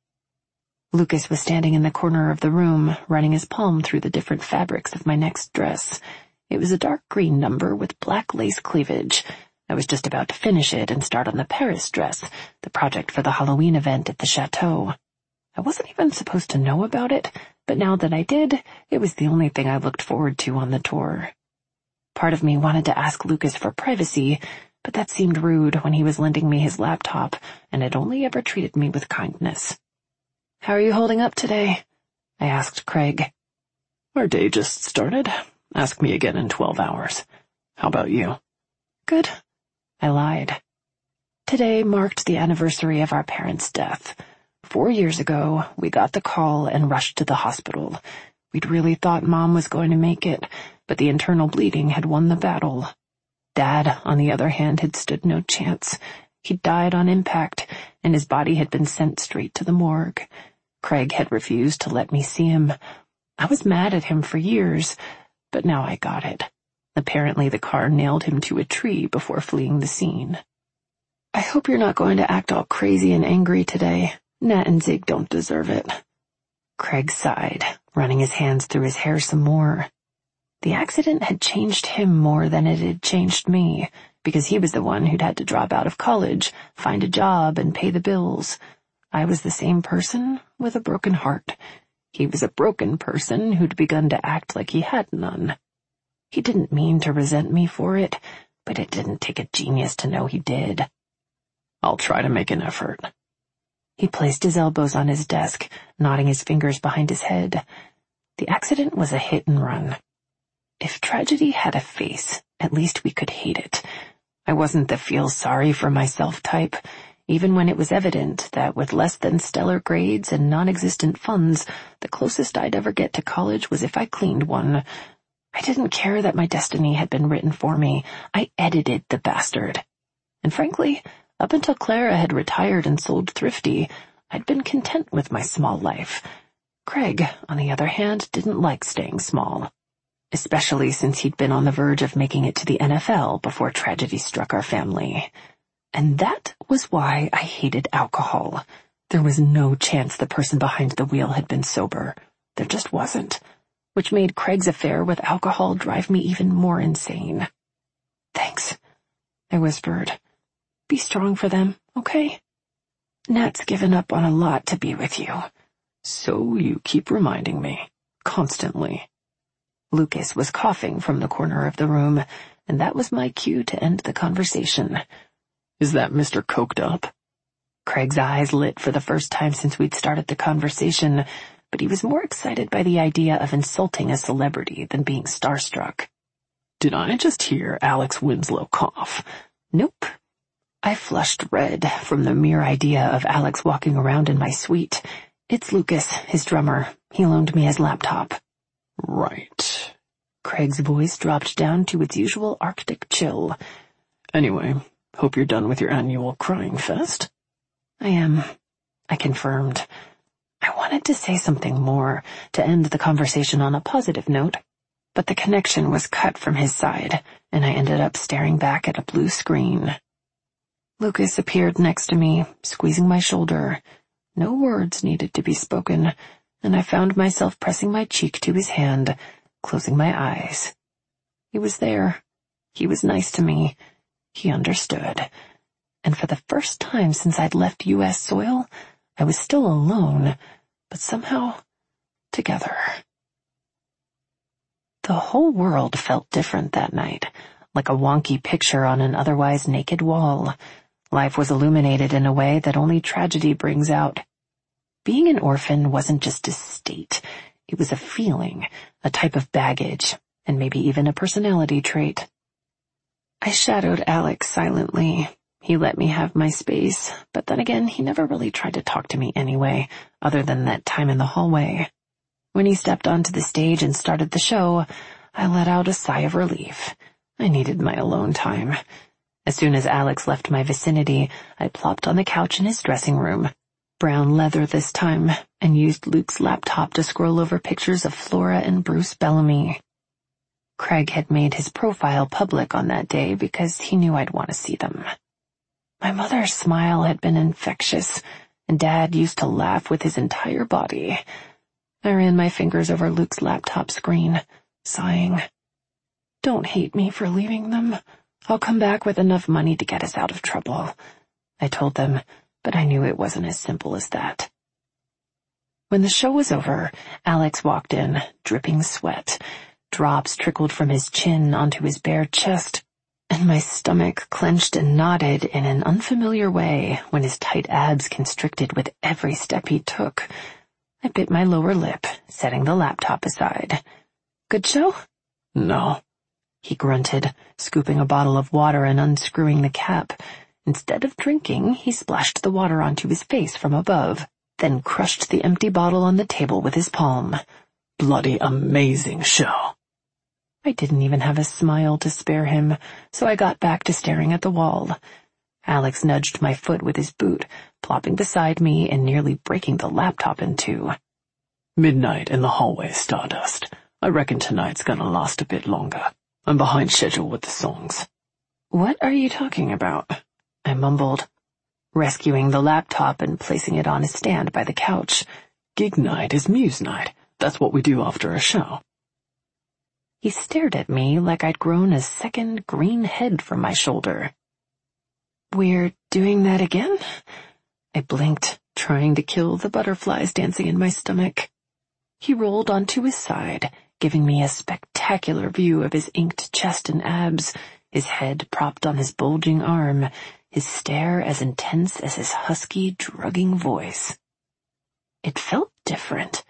Lucas was standing in the corner of the room, running his palm through the different fabrics of my next dress. It was a dark green number with black lace cleavage. I was just about to finish it and start on the Paris dress, the project for the Halloween event at the chateau. I wasn't even supposed to know about it, but now that I did, it was the only thing I looked forward to on the tour. Part of me wanted to ask Lucas for privacy, but that seemed rude when he was lending me his laptop and had only ever treated me with kindness. "How are you holding up today?" I asked Craig. "Our day just started. Ask me again in 12 hours. How about you?" "Good," I lied. Today marked the anniversary of our parents' death. 4 years ago, we got the call and rushed to the hospital. We'd really thought Mom was going to make it, but the internal bleeding had won the battle. Dad, on the other hand, had stood no chance. He'd died on impact, and his body had been sent straight to the morgue. Craig had refused to let me see him. I was mad at him for years, but now I got it. Apparently the car nailed him to a tree before fleeing the scene. "I hope you're not going to act all crazy and angry today. Nat and Zig don't deserve it." Craig sighed, running his hands through his hair some more. The accident had changed him more than it had changed me, because he was the one who'd had to drop out of college, find a job, and pay the bills. I was the same person with a broken heart. He was a broken person who'd begun to act like he had none. He didn't mean to resent me for it, but it didn't take a genius to know he did. I'll try to make an effort. He placed his elbows on his desk, knotting his fingers behind his head. The accident was a hit and run. If tragedy had a face, at least we could hate it. I wasn't the feel-sorry-for-myself type, even when it was evident that with less than stellar grades and non-existent funds, the closest I'd ever get to college was if I cleaned one. I didn't care that my destiny had been written for me. I edited the bastard. And frankly, up until Clara had retired and sold Thrifty, I'd been content with my small life. Craig, on the other hand, didn't like staying small, especially since he'd been on the verge of making it to the NFL before tragedy struck our family. And that was why I hated alcohol. There was no chance the person behind the wheel had been sober. There just wasn't, which made Craig's affair with alcohol drive me even more insane. "Thanks," I whispered. "Be strong for them, okay? Nat's given up on a lot to be with you." So you keep reminding me, constantly. Lucas was coughing from the corner of the room, and that was my cue to end the conversation. Is that Mr. Coked Up? Craig's eyes lit for the first time since we'd started the conversation, but he was more excited by the idea of insulting a celebrity than being starstruck. Did I just hear Alex Winslow cough? Nope. I flushed red from the mere idea of Alex walking around in my suite. "It's Lucas, his drummer. He loaned me his laptop." Right. Craig's voice dropped down to its usual Arctic chill. "Anyway, hope you're done with your annual crying fest." "I am," I confirmed. I wanted to say something more, to end the conversation on a positive note, but the connection was cut from his side, and I ended up staring back at a blue screen. Lucas appeared next to me, squeezing my shoulder. No words needed to be spoken, and I found myself pressing my cheek to his hand, closing my eyes. He was there. He was nice to me. He understood. And for the first time since I'd left U.S. soil, I was still alone, but somehow together. The whole world felt different that night, like a wonky picture on an otherwise naked wall. Life was illuminated in a way that only tragedy brings out. Being an orphan wasn't just a state. It was a feeling, a type of baggage, and maybe even a personality trait. I shadowed Alex silently. He let me have my space, but then again, he never really tried to talk to me anyway, other than that time in the hallway. When he stepped onto the stage and started the show, I let out a sigh of relief. I needed my alone time. As soon as Alex left my vicinity, I plopped on the couch in his dressing room, brown leather this time, and used Luke's laptop to scroll over pictures of Flora and Bruce Bellamy. Craig had made his profile public on that day because he knew I'd want to see them. My mother's smile had been infectious, and Dad used to laugh with his entire body. I ran my fingers over Luke's laptop screen, sighing. "Don't hate me for leaving them. I'll come back with enough money to get us out of trouble," I told them, but I knew it wasn't as simple as that. When the show was over, Alex walked in, dripping sweat. Drops trickled from his chin onto his bare chest, and my stomach clenched and knotted in an unfamiliar way when his tight abs constricted with every step he took. I bit my lower lip, setting the laptop aside. "Good show?" "No," he grunted, scooping a bottle of water and unscrewing the cap. Instead of drinking, he splashed the water onto his face from above, then crushed the empty bottle on the table with his palm. "Bloody amazing show." I didn't even have a smile to spare him, so I got back to staring at the wall. Alex nudged my foot with his boot, plopping beside me and nearly breaking the laptop in two. "Midnight in the hallway, Stardust. I reckon tonight's gonna last a bit longer. I'm behind schedule with the songs." "What are you talking about?" I mumbled, rescuing the laptop and placing it on a stand by the couch. "Gig night is muse night. That's what we do after a show." He stared at me like I'd grown a second green head from my shoulder. "We're doing that again?" I blinked, trying to kill the butterflies dancing in my stomach. He rolled onto his side, giving me a spectacular view of his inked chest and abs, his head propped on his bulging arm, his stare as intense as his husky, drugging voice. It felt different.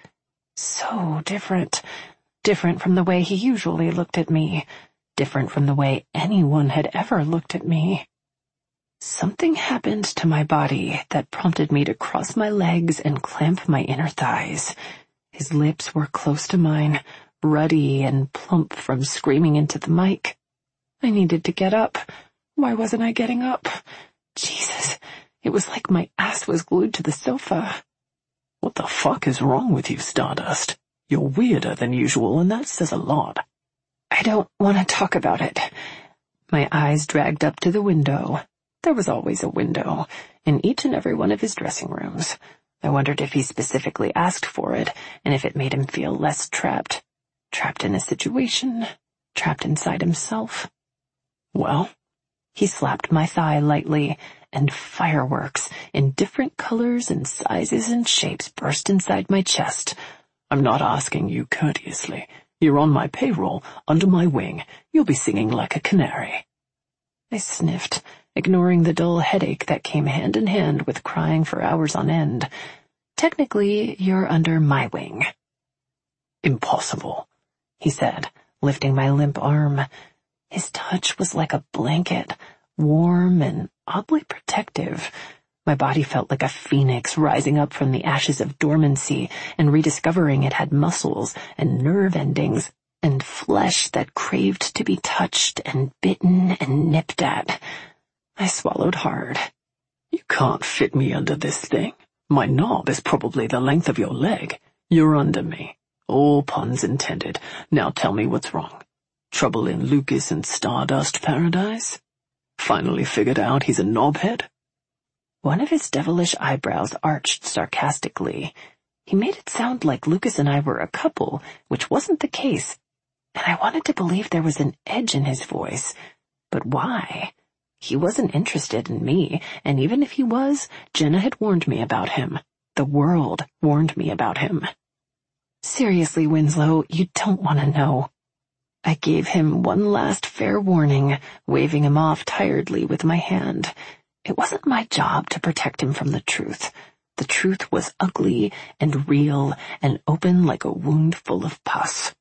So different. Different from the way he usually looked at me. Different from the way anyone had ever looked at me. Something happened to my body that prompted me to cross my legs and clamp my inner thighs. His lips were close to mine, ruddy and plump from screaming into the mic. I needed to get up. Why wasn't I getting up? Jesus, it was like my ass was glued to the sofa. "What the fuck is wrong with you, Stardust? You're weirder than usual, and that says a lot." "I don't want to talk about it." My eyes dragged up to the window. There was always a window in each and every one of his dressing rooms. I wondered if he specifically asked for it, and if it made him feel less trapped. Trapped in a situation, trapped inside himself. "Well?" He slapped my thigh lightly, and fireworks in different colors and sizes and shapes burst inside my chest. "I'm not asking you courteously. You're on my payroll, under my wing. You'll be singing like a canary." I sniffed, ignoring the dull headache that came hand in hand with crying for hours on end. "Technically, you're under my wing." "Impossible," he said, lifting my limp arm. His touch was like a blanket, warm and oddly protective. My body felt like a phoenix rising up from the ashes of dormancy and rediscovering it had muscles and nerve endings and flesh that craved to be touched and bitten and nipped at. I swallowed hard. "You can't fit me under this thing. My knob is probably the length of your leg. You're under me. All puns intended. Now tell me what's wrong. Trouble in Lucas and Stardust Paradise? Finally figured out he's a knobhead?" One of his devilish eyebrows arched sarcastically. He made it sound like Lucas and I were a couple, which wasn't the case, and I wanted to believe there was an edge in his voice. But why? He wasn't interested in me, and even if he was, Jenna had warned me about him. The world warned me about him. "Seriously, Winslow, you don't want to know." I gave him one last fair warning, waving him off tiredly with my hand. It wasn't my job to protect him from the truth. The truth was ugly and real and open like a wound full of pus.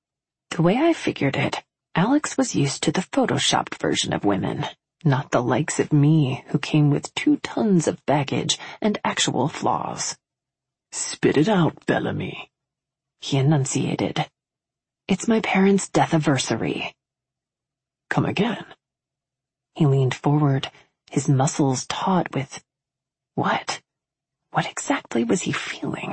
The way I figured it, Alex was used to the photoshopped version of women, not the likes of me who came with 2 tons of baggage and actual flaws. "Spit it out, Bellamy," he enunciated. "It's my parents' death-iversary." "Come again." He leaned forward, his muscles taut with... What? What exactly was he feeling?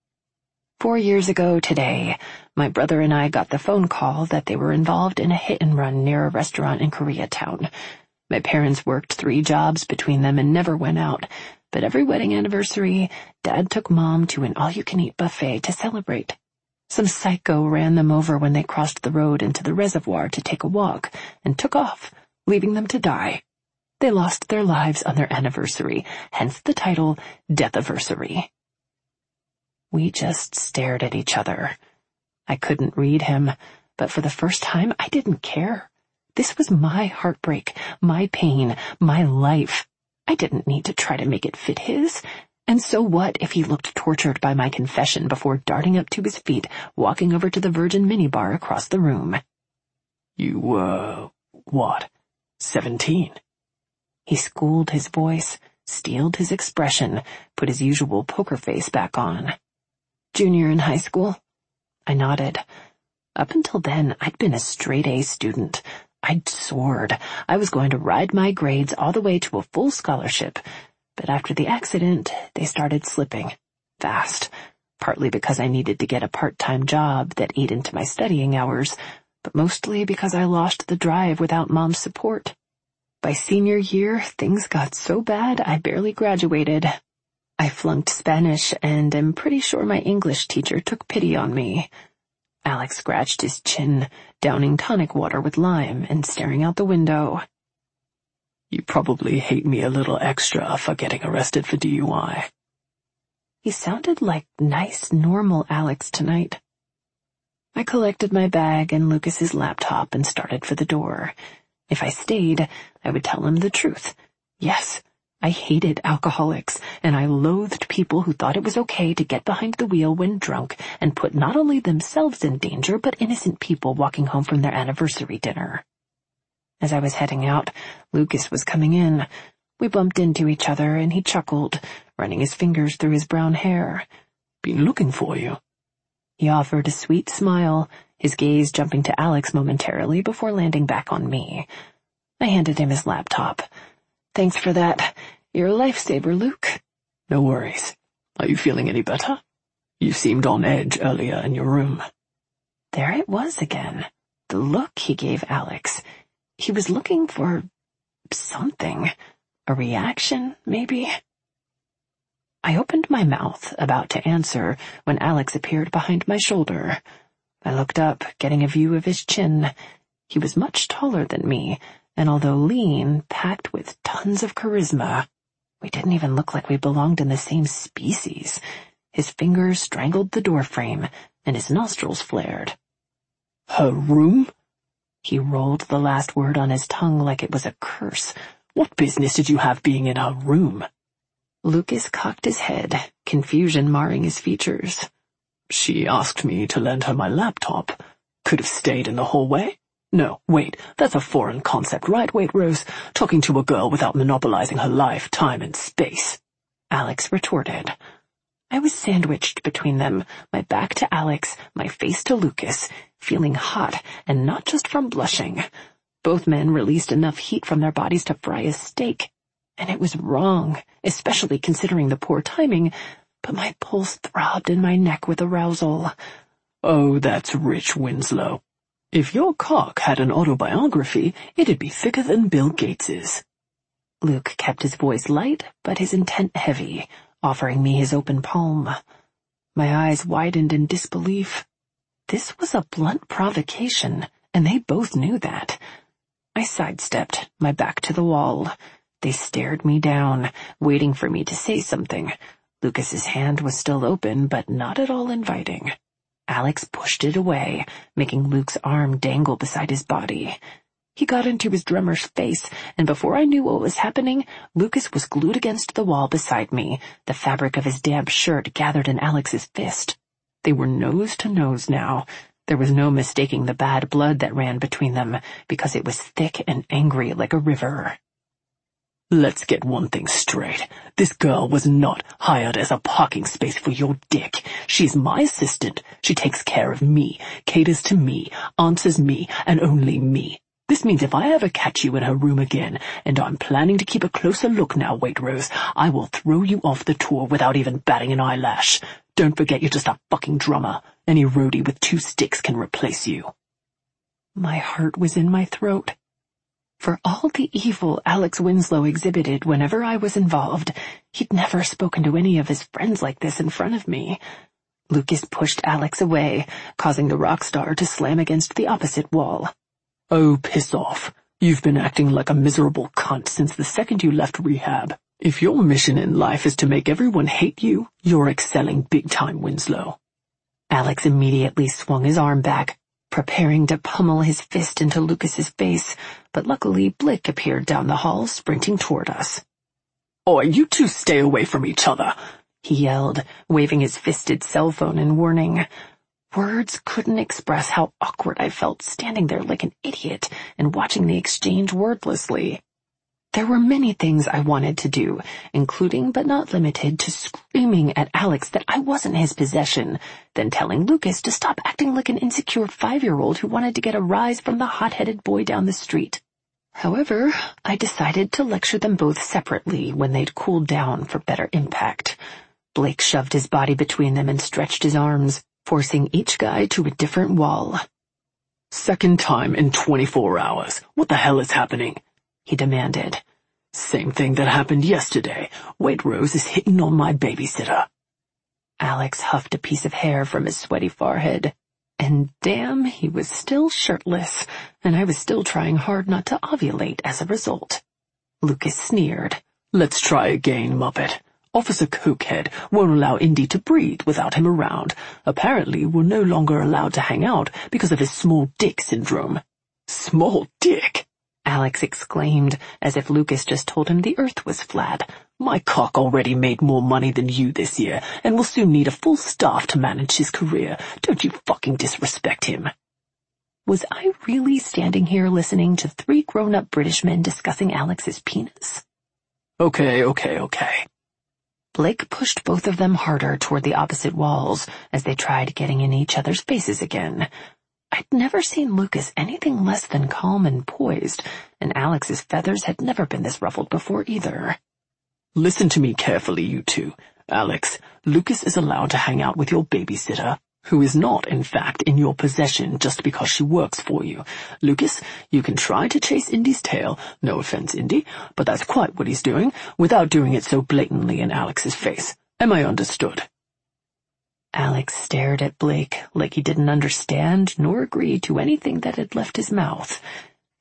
4 years ago today, my brother and I got the phone call that they were involved in a hit-and-run near a restaurant in Koreatown. My parents worked 3 jobs between them and never went out, but every wedding anniversary, Dad took Mom to an all-you-can-eat buffet to celebrate. Some psycho ran them over when they crossed the road into the reservoir to take a walk, and took off, leaving them to die. They lost their lives on their anniversary, hence the title Death-iversary. We just stared at each other. I couldn't read him, but for the first time I didn't care. This was my heartbreak, my pain, my life. I didn't need to try to make it fit his. And so what if he looked tortured by my confession before darting up to his feet, walking over to the Virgin minibar across the room? "You were, what, 17? He schooled his voice, steeled his expression, put his usual poker face back on. "Junior in high school." I nodded. Up until then, I'd been a straight-A student. I'd soared. I was going to ride my grades all the way to a full scholarship. But after the accident, they started slipping. Fast. Partly because I needed to get a part-time job that ate into my studying hours, but mostly because I lost the drive without Mom's support. By senior year, things got so bad I barely graduated. I flunked Spanish and am pretty sure my English teacher took pity on me. Alex scratched his chin, downing tonic water with lime and staring out the window. You probably hate me a little extra for getting arrested for DUI. He sounded like nice, normal Alex tonight. I collected my bag and Lucas's laptop and started for the door. If I stayed, I would tell him the truth. Yes, I hated alcoholics, and I loathed people who thought it was okay to get behind the wheel when drunk and put not only themselves in danger, but innocent people walking home from their anniversary dinner. As I was heading out, Lucas was coming in. We bumped into each other, and he chuckled, running his fingers through his brown hair. Been looking for you. He offered a sweet smile, his gaze jumping to Alex momentarily before landing back on me. I handed him his laptop. Thanks for that. You're a lifesaver, Luke. No worries. Are you feeling any better? You seemed on edge earlier in your room. There it was again. The look he gave Alex. He was looking for something. A reaction, maybe? I opened my mouth, about to answer, when Alex appeared behind my shoulder. I looked up, getting a view of his chin. He was much taller than me, and although lean, packed with tons of charisma. We didn't even look like we belonged in the same species. His fingers strangled the doorframe, and his nostrils flared. Her room? He rolled the last word on his tongue like it was a curse. What business did you have being in her room? Lucas cocked his head, confusion marring his features. She asked me to lend her my laptop. Could have stayed in the hallway. No, wait, that's a foreign concept, right? Wait, Rose, talking to a girl without monopolizing her life, time, and space. Alex retorted. I was sandwiched between them, my back to Alex, my face to Lucas, feeling hot, and not just from blushing. Both men released enough heat from their bodies to fry a steak. And it was wrong, especially considering the poor timing, but my pulse throbbed in my neck with arousal. Oh, that's rich, Winslow. If your cock had an autobiography, it'd be thicker than Bill Gates's. Luke kept his voice light, but his intent heavy, offering me his open palm. My eyes widened in disbelief. This was a blunt provocation, and they both knew that. I sidestepped, my back to the wall. They stared me down, waiting for me to say something. Lucas's hand was still open, but not at all inviting. Alex pushed it away, making Luke's arm dangle beside his body. He got into his drummer's face, and before I knew what was happening, Lucas was glued against the wall beside me, the fabric of his damp shirt gathered in Alex's fist. They were nose to nose now. There was no mistaking the bad blood that ran between them, because it was thick and angry like a river. Let's get one thing straight. This girl was not hired as a parking space for your dick. She's my assistant. She takes care of me, caters to me, answers me, and only me. This means if I ever catch you in her room again, and I'm planning to keep a closer look now, Waitrose, I will throw you off the tour without even batting an eyelash. Don't forget you're just a fucking drummer. Any roadie with 2 sticks can replace you. My heart was in my throat. For all the evil Alex Winslow exhibited whenever I was involved, he'd never spoken to any of his friends like this in front of me. Lucas pushed Alex away, causing the rock star to slam against the opposite wall. Oh, piss off. You've been acting like a miserable cunt since the second you left rehab. If your mission in life is to make everyone hate you, you're excelling big time, Winslow. Alex immediately swung his arm back, preparing to pummel his fist into Lucas's face, but luckily Blake appeared down the hall, sprinting toward us. Oi, you two stay away from each other, he yelled, waving his fisted cell phone in warning. Words couldn't express how awkward I felt standing there like an idiot and watching the exchange wordlessly. There were many things I wanted to do, including but not limited to screaming at Alex that I wasn't his possession, then telling Lucas to stop acting like an insecure 5-year-old who wanted to get a rise from the hot-headed boy down the street. However, I decided to lecture them both separately when they'd cooled down for better impact. Blake shoved his body between them and stretched his arms, forcing each guy to a different wall. Second time in 24 hours. What the hell is happening? He demanded. Same thing that happened yesterday. Waitrose is hitting on my babysitter. Alex huffed a piece of hair from his sweaty forehead. And damn, he was still shirtless, and I was still trying hard not to ovulate as a result. Lucas sneered. Let's try again, Muppet. Officer Cokehead won't allow Indy to breathe without him around. Apparently, we're no longer allowed to hang out because of his small dick syndrome. Small dick? Alex exclaimed, as if Lucas just told him the earth was flat. My cock already made more money than you this year, and will soon need a full staff to manage his career. Don't you fucking disrespect him. Was I really standing here listening to 3 grown-up British men discussing Alex's penis? Okay. Blake pushed both of them harder toward the opposite walls as they tried getting in each other's faces again. I'd never seen Lucas anything less than calm and poised, and Alex's feathers had never been this ruffled before either. Listen to me carefully, you two. Alex, Lucas is allowed to hang out with your babysitter, who is not, in fact, in your possession just because she works for you. Lucas, you can try to chase Indy's tail, no offense, Indy, but that's quite what he's doing, without doing it so blatantly in Alex's face. Am I understood? Alex stared at Blake like he didn't understand nor agree to anything that had left his mouth,